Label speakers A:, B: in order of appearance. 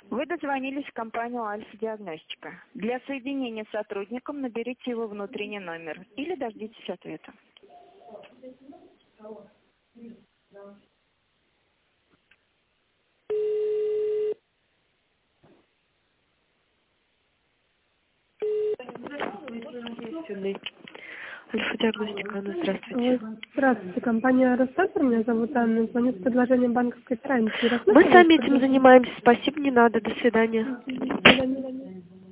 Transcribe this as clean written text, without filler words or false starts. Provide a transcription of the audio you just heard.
A: Вы дозвонились в компанию Альфа-диагностика. Для соединения с сотрудником наберите его внутренний номер или дождитесь ответа.
B: Альфа-диагностика, Анна, здравствуйте.
C: Здравствуйте, компания Росстатор, меня зовут Анна, звоню с предложением банковской гарантии.
B: Мы сами этим занимаемся, спасибо, не надо, до свидания.
C: До свидания.